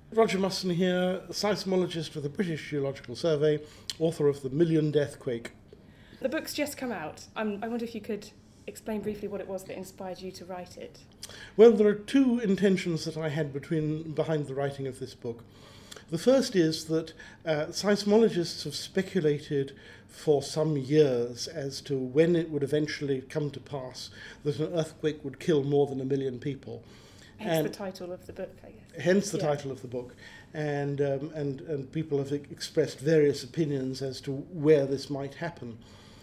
Roger Musson here, seismologist with the British Geological Survey, author of The Million Death Quake. The book's just come out. I wonder if you could explain briefly what it was that inspired you to write it. Well, there are two intentions that I had behind the writing of this book. The first is that seismologists have speculated for some years as to when it would eventually come to pass that an earthquake would kill more than 1 million people. Hence the title of the book, I guess. Hence the title of the book. And people have expressed various opinions as to where this might happen.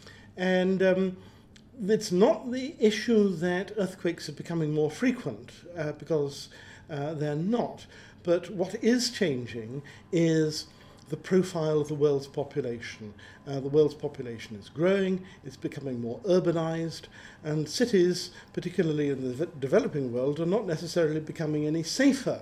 And it's not the issue that earthquakes are becoming more frequent, because they're not. But what is changing is the profile of the world's population. The world's population is growing, it's becoming more urbanized, and cities, particularly in the developing world, are not necessarily becoming any safer.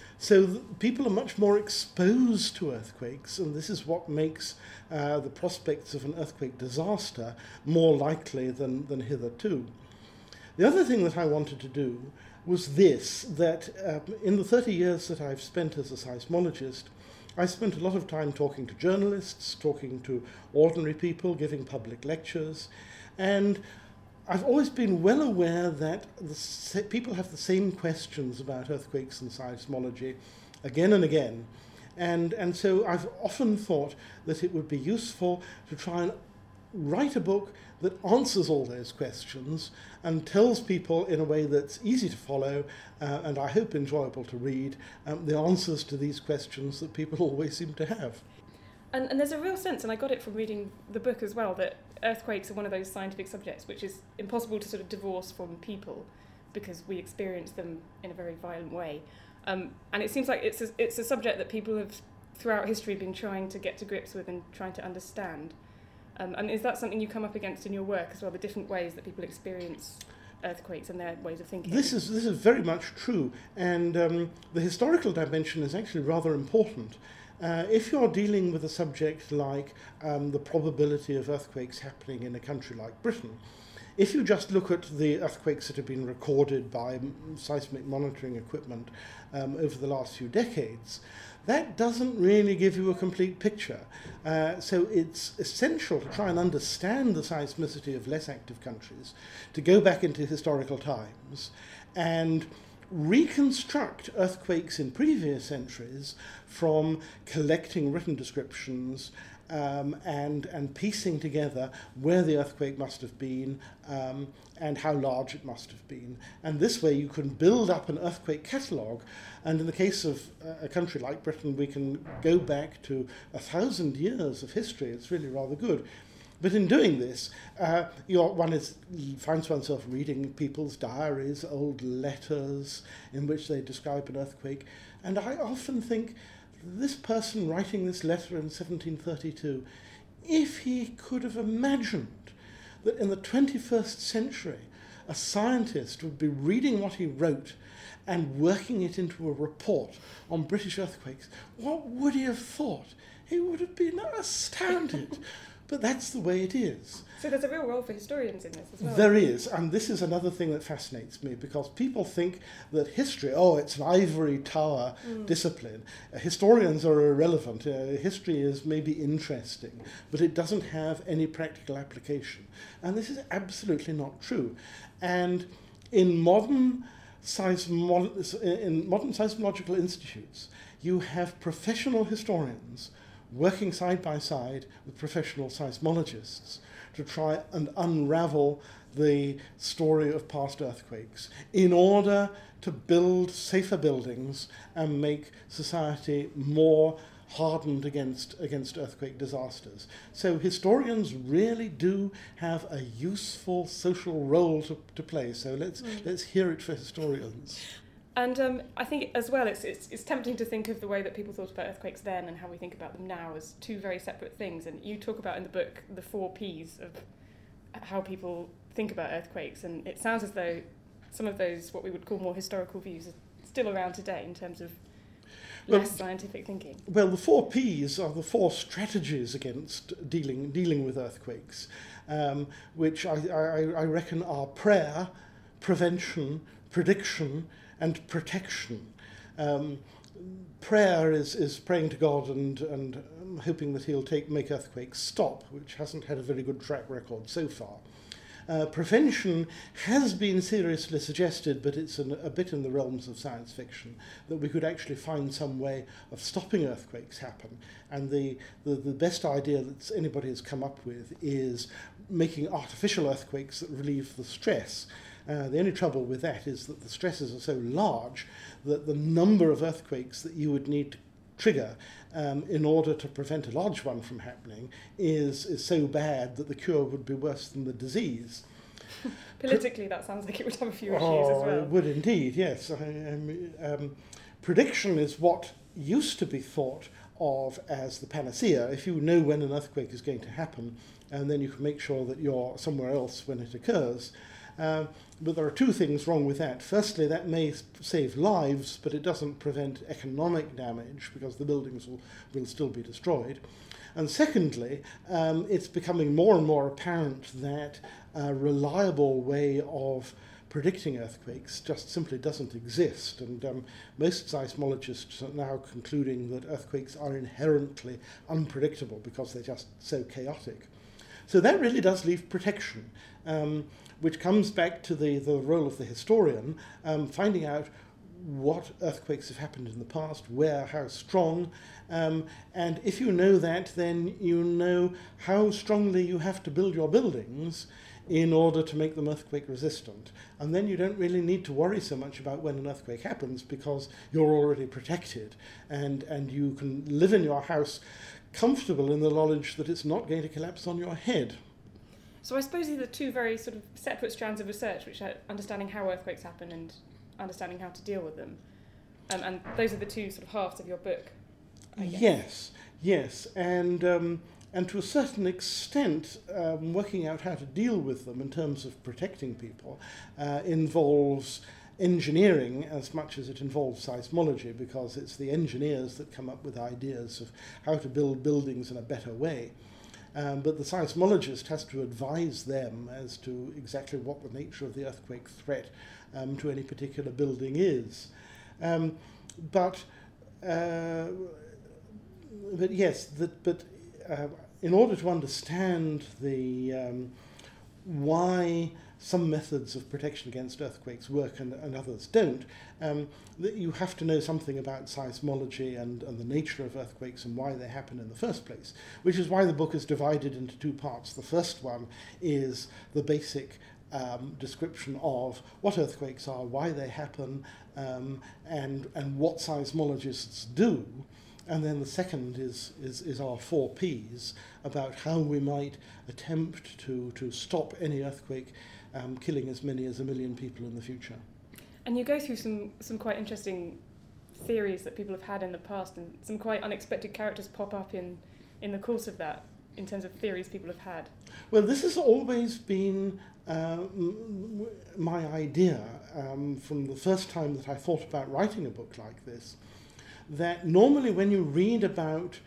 So people are much more exposed to earthquakes, and this is what makes the prospects of an earthquake disaster more likely than hitherto. The other thing that I wanted to do was this, that in the 30 years that I've spent as a seismologist, I spent a lot of time talking to journalists, talking to ordinary people, giving public lectures, and I've always been well aware that people have the same questions about earthquakes and seismology again and again. And so I've often thought that it would be useful to try and write a book that answers all those questions and tells people in a way that's easy to follow and I hope enjoyable to read the answers to these questions that people always seem to have. And there's a real sense, and I got it from reading the book as well, that earthquakes are one of those scientific subjects which is impossible to sort of divorce from people because we experience them in a very violent way. And it seems like it's a subject that people have throughout history been trying to get to grips with and trying to understand. And is that something you come up against in your work as well, the different ways that people experience earthquakes and their ways of thinking? This is very much true, and the historical dimension is actually rather important. If you're dealing with a subject like the probability of earthquakes happening in a country like Britain, if you just look at the earthquakes that have been recorded by seismic monitoring equipment over the last few decades, that doesn't really give you a complete picture. So it's essential to try and understand the seismicity of less active countries, to go back into historical times and reconstruct earthquakes in previous centuries from collecting written descriptions and piecing together where the earthquake must have been and how large it must have been. And this way you can build up an earthquake catalogue, and in the case of a country like Britain, we can go back to 1,000 years of history. It's really rather good. But in doing this, one finds oneself reading people's diaries, old letters in which they describe an earthquake. And I often think, this person writing this letter in 1732, if he could have imagined that in the 21st century a scientist would be reading what he wrote and working it into a report on British earthquakes, what would he have thought? He would have been astounded. But that's the way it is. So there's a real role for historians in this as well. There is, and this is another thing that fascinates me, because people think that history, it's an ivory tower discipline. Historians are irrelevant. History is maybe interesting, but it doesn't have any practical application. And this is absolutely not true. And in modern seismological institutes, you have professional historians working side by side with professional seismologists to try and unravel the story of past earthquakes in order to build safer buildings and make society more hardened against earthquake disasters. So historians really do have a useful social role to play. So let's hear it for historians. And I think as well it's tempting to think of the way that people thought about earthquakes then and how we think about them now as two very separate things. And you talk about in the book the 4 Ps of how people think about earthquakes, and it sounds as though some of those, what we would call more historical views, are still around today in terms of less scientific thinking. Well, the 4 Ps are the 4 strategies against dealing with earthquakes, which I reckon are prayer, prevention, prediction, and protection. Prayer is praying to God and hoping that he'll make earthquakes stop, which hasn't had a very good track record so far. Prevention has been seriously suggested, but it's a bit in the realms of science fiction, that we could actually find some way of stopping earthquakes happen. And the best idea that anybody has come up with is making artificial earthquakes that relieve the stress. The only trouble with that is that the stresses are so large that the number of earthquakes that you would need to trigger in order to prevent a large one from happening is so bad that the cure would be worse than the disease. Politically, that sounds like it would have a few issues as well. It would indeed, yes. Prediction is what used to be thought of as the panacea. If you know when an earthquake is going to happen, and then you can make sure that you're somewhere else when it occurs. But there are two things wrong with that. Firstly, that may save lives, but it doesn't prevent economic damage because the buildings will still be destroyed. And secondly, it's becoming more and more apparent that a reliable way of predicting earthquakes just simply doesn't exist. And most seismologists are now concluding that earthquakes are inherently unpredictable because they're just so chaotic. So that really does leave protection, which comes back to the role of the historian, finding out what earthquakes have happened in the past, where, how strong, and if you know that, then you know how strongly you have to build your buildings in order to make them earthquake resistant. And then you don't really need to worry so much about when an earthquake happens because you're already protected, and you can live in your house comfortable in the knowledge that it's not going to collapse on your head. So I suppose these are two very sort of separate strands of research, which are understanding how earthquakes happen and understanding how to deal with them. And those are the two sort of halves of your book, I guess. Yes. And to a certain extent, working out how to deal with them in terms of protecting people involves engineering as much as it involves seismology, because it's the engineers that come up with ideas of how to build buildings in a better way. But the seismologist has to advise them as to exactly what the nature of the earthquake threat to any particular building is. But in order to understand why some methods of protection against earthquakes work and others don't, you have to know something about seismology and the nature of earthquakes and why they happen in the first place, which is why the book is divided into two parts. The first one is the basic description of what earthquakes are, why they happen, and what seismologists do. And then the second is our 4 Ps about how we might attempt to stop any earthquake killing as many as 1 million people in the future. And you go through some quite interesting theories that people have had in the past, and some quite unexpected characters pop up in the course of that, in terms of theories people have had. Well, this has always been my idea from the first time that I thought about writing a book like this, that normally when you read about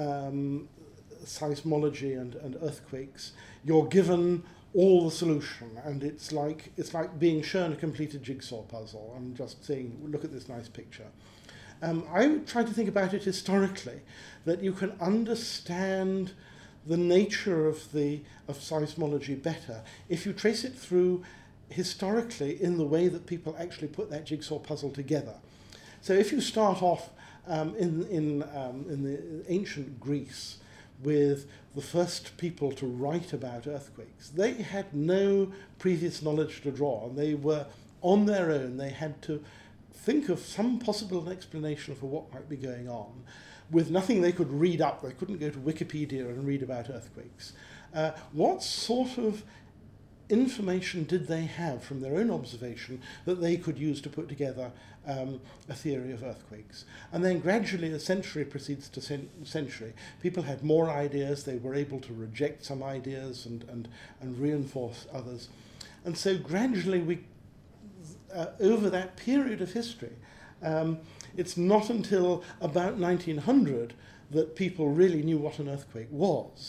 seismology and earthquakes, you're given all the solution, and it's like being shown a completed jigsaw puzzle and just saying, look at this nice picture. I try to think about it historically, that you can understand the nature of seismology better if you trace it through historically in the way that people actually put that jigsaw puzzle together. So if you start off in the ancient Greece with the first people to write about earthquakes, they had no previous knowledge to draw, and they were on their own. They had to think of some possible explanation for what might be going on with nothing they could read up. They couldn't go to Wikipedia and read about earthquakes. What sort of information did they have from their own observation that they could use to put together a theory of earthquakes? And then gradually, as century proceeds to century, people had more ideas. They were able to reject some ideas and reinforce others. And so gradually, we over that period of history, it's not until about 1900 that people really knew what an earthquake was.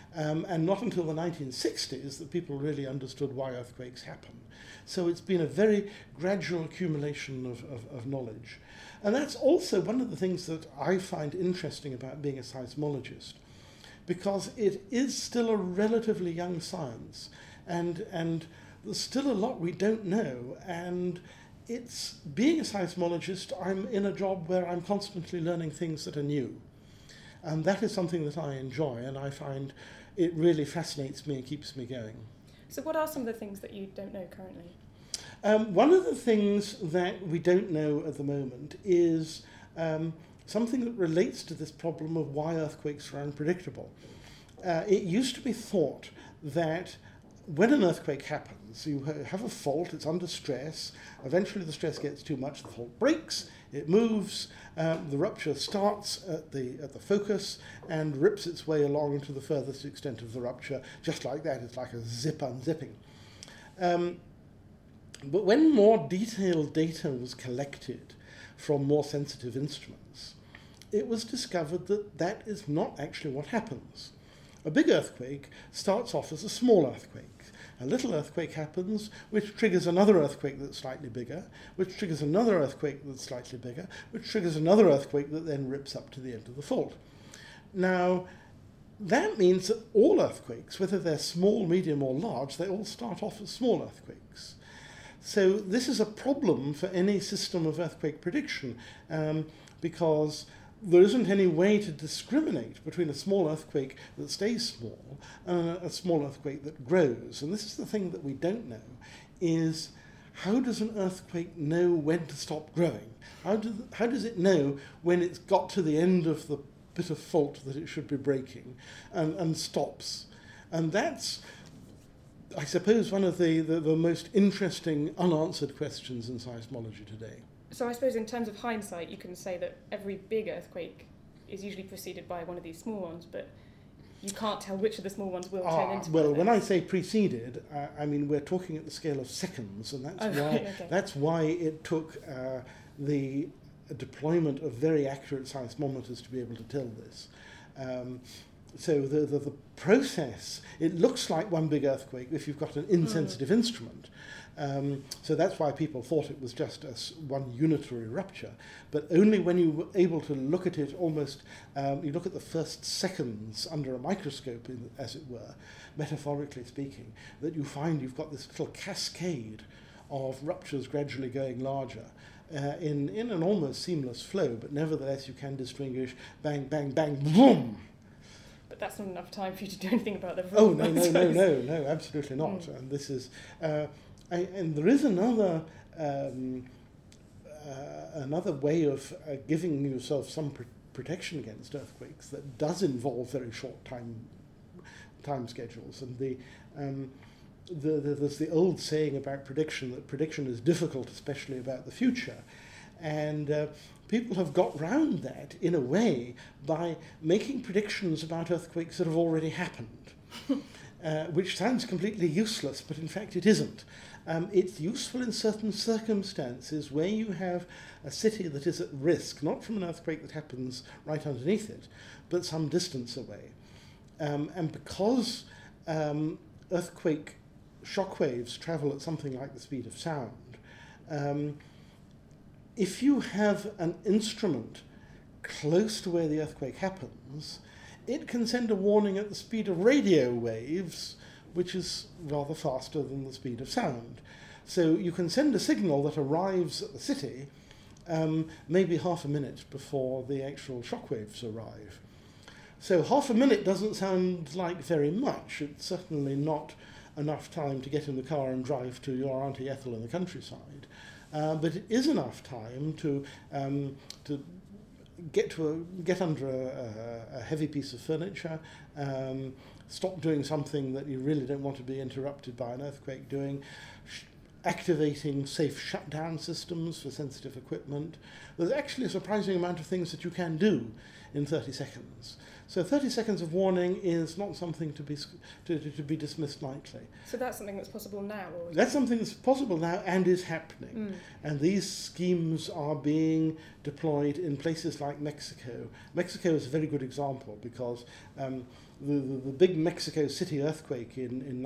And not until the 1960s that people really understood why earthquakes happen. So it's been a very gradual accumulation of knowledge. And that's also one of the things that I find interesting about being a seismologist, because it is still a relatively young science, and there's still a lot we don't know. And it's being a seismologist, I'm in a job where I'm constantly learning things that are new. And that is something that I enjoy, and I find it really fascinates me and keeps me going. So what are some of the things that you don't know currently? One of the things that we don't know at the moment is something that relates to this problem of why earthquakes are unpredictable. It used to be thought that when an earthquake happens, you have a fault, it's under stress, eventually the stress gets too much, the fault breaks, it moves, the rupture starts at the focus and rips its way along to the furthest extent of the rupture, just like that. It's like a zip unzipping. But when more detailed data was collected from more sensitive instruments, it was discovered that that is not actually what happens. A big earthquake starts off as a small earthquake. A little earthquake happens, which triggers another earthquake that's slightly bigger, which triggers another earthquake that's slightly bigger, which triggers another earthquake that then rips up to the end of the fault. Now, that means that all earthquakes, whether they're small, medium, or large, they all start off as small earthquakes. So this is a problem for any system of earthquake prediction, because there isn't any way to discriminate between a small earthquake that stays small and a small earthquake that grows. And this is the thing that we don't know, is how does an earthquake know when to stop growing? How does it know when it's got to the end of the bit of fault that it should be breaking and stops? And that's, I suppose, one of the most interesting unanswered questions in seismology today. So I suppose in terms of hindsight, you can say that every big earthquake is usually preceded by one of these small ones, but you can't tell which of the small ones will turn into well, when I say preceded, I mean we're talking at the scale of seconds, and that's why it took the deployment of very accurate seismometers to be able to tell this. So the process, it looks like one big earthquake if you've got an insensitive instrument. So that's why people thought it was just one unitary rupture. But only when you were able to look at it almost, you look at the first seconds under a microscope, as it were, metaphorically speaking, that you find you've got this little cascade of ruptures gradually going larger. In an almost seamless flow, but nevertheless you can distinguish bang, bang, bang, boom. But that's not enough time for you to do anything about the Oh, no, absolutely not. And this is, and there is another way of giving yourself some protection against earthquakes that does involve very short time schedules. And there's the old saying about prediction, that prediction is difficult, especially about the future. And people have got round that, in a way, by making predictions about earthquakes that have already happened, which sounds completely useless, but in fact it isn't. It's useful in certain circumstances where you have a city that is at risk, not from an earthquake that happens right underneath it, but some distance away. And because earthquake shockwaves travel at something like the speed of sound, if you have an instrument close to where the earthquake happens, it can send a warning at the speed of radio waves, which is rather faster than the speed of sound. So you can send a signal that arrives at the city maybe half a minute before the actual shockwaves arrive. So half a minute doesn't sound like very much. It's certainly not enough time to get in the car and drive to your Auntie Ethel in the countryside. But it is enough time to get under a heavy piece of furniture, stop doing something that you really don't want to be interrupted by an earthquake doing, activating safe shutdown systems for sensitive equipment. There's actually a surprising amount of things that you can do in 30 seconds. So 30 seconds of warning is not something to be dismissed lightly. So that's something that's possible now? Or that's something that's possible now and is happening. And these schemes are being deployed in places like Mexico. Mexico is a very good example because the big Mexico City earthquake in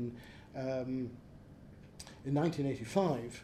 1985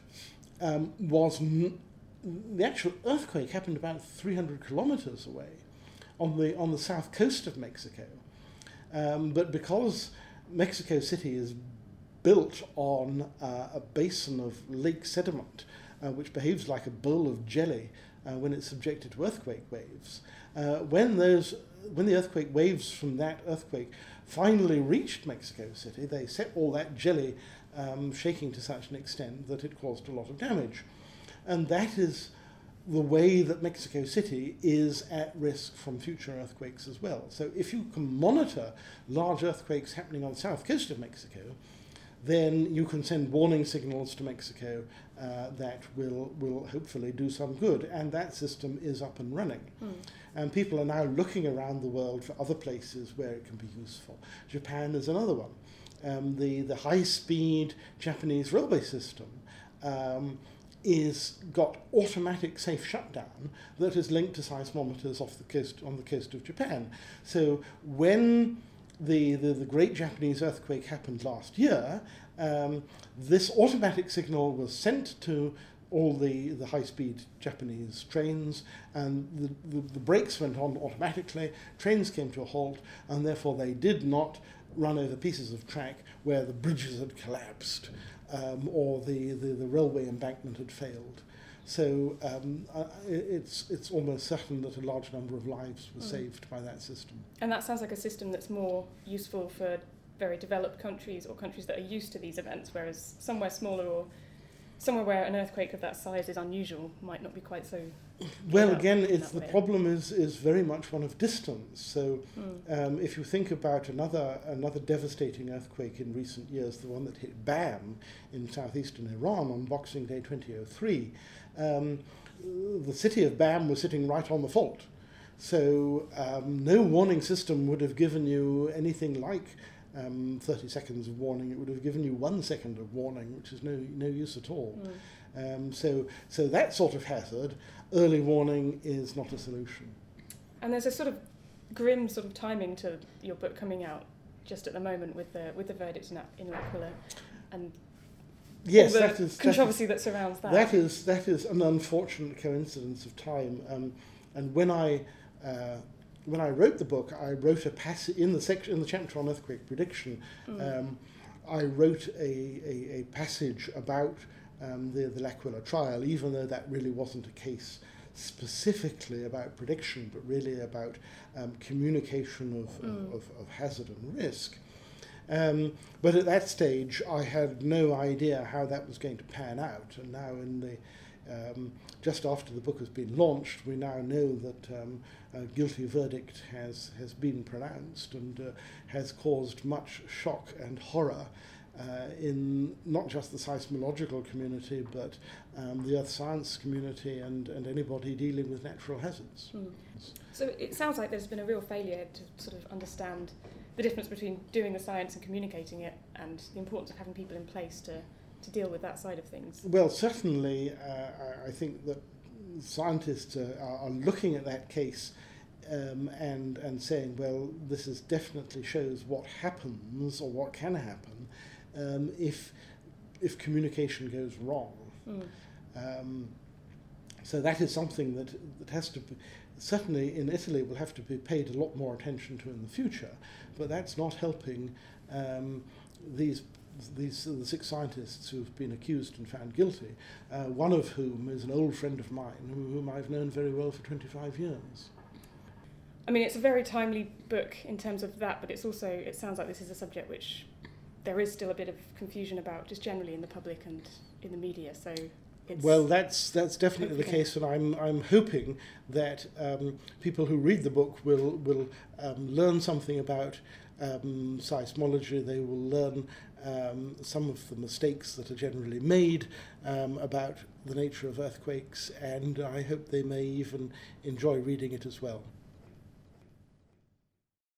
the actual earthquake happened about 300 kilometers away on the south coast of Mexico. But because Mexico City is built on a basin of lake sediment, which behaves like a bowl of jelly when it's subjected to earthquake waves, when the earthquake waves from that earthquake finally reached Mexico City, they set all that jelly shaking to such an extent that it caused a lot of damage. And that is the way that Mexico City is at risk from future earthquakes as well. So if you can monitor large earthquakes happening on the south coast of Mexico, then you can send warning signals to Mexico that will hopefully do some good. And that system is up and running. And people are now looking around the world for other places where it can be useful. Japan is another one. The high-speed Japanese railway system is got automatic safe shutdown that is linked to seismometers on the coast of Japan. So when the great Japanese earthquake happened last year, this automatic signal was sent to all the high-speed Japanese trains, and the brakes went on automatically, trains came to a halt, and therefore they did not run over pieces of track where the bridges had collapsed or the railway embankment had failed. So it's almost certain that a large number of lives were saved by that system. And that sounds like a system that's more useful for very developed countries or countries that are used to these events, whereas somewhere smaller or somewhere where an earthquake of that size is unusual might not be quite so. Well, again, the problem is very much one of distance. So if you think about another devastating earthquake in recent years, the one that hit Bam in southeastern Iran on Boxing Day 2003, the city of Bam was sitting right on the fault. So no warning system would have given you anything like 30 seconds of warning. It would have given you 1 second of warning, which is no use at all. So that sort of hazard, early warning is not a solution. And there's a sort of grim sort of timing to your book coming out just at the moment with the verdict in L'Aquila, and yes, all the controversy that surrounds that. That is an unfortunate coincidence of time. And when I wrote the book, I wrote a passage in the chapter on earthquake prediction. I wrote a passage about the L'Aquila trial, even though that really wasn't a case specifically about prediction, but really about communication of hazard and risk. But at that stage, I had no idea how that was going to pan out. And now, just after the book has been launched, we now know that a guilty verdict has been pronounced and has caused much shock and horror in not just the seismological community, but the earth science community and anybody dealing with natural hazards. So it sounds like there's been a real failure to sort of understand the difference between doing the science and communicating it, and the importance of having people in place to deal with that side of things. Well, certainly I think that scientists are looking at that case and saying, well, this definitely shows what happens or what can happen if communication goes wrong. So that is something that has to be, certainly in Italy, will have to be paid a lot more attention to in the future, but that's not helping the 6 scientists who've been accused and found guilty, one of whom is an old friend of mine whom I've known very well for 25 years. I mean, it's a very timely book in terms of that, but it sounds like this is a subject which there is still a bit of confusion about just generally in the public and in the media. So Well, that's definitely the case, and I'm hoping that people who read the book will learn something about seismology. They will learn some of the mistakes that are generally made about the nature of earthquakes, and I hope they may even enjoy reading it as well.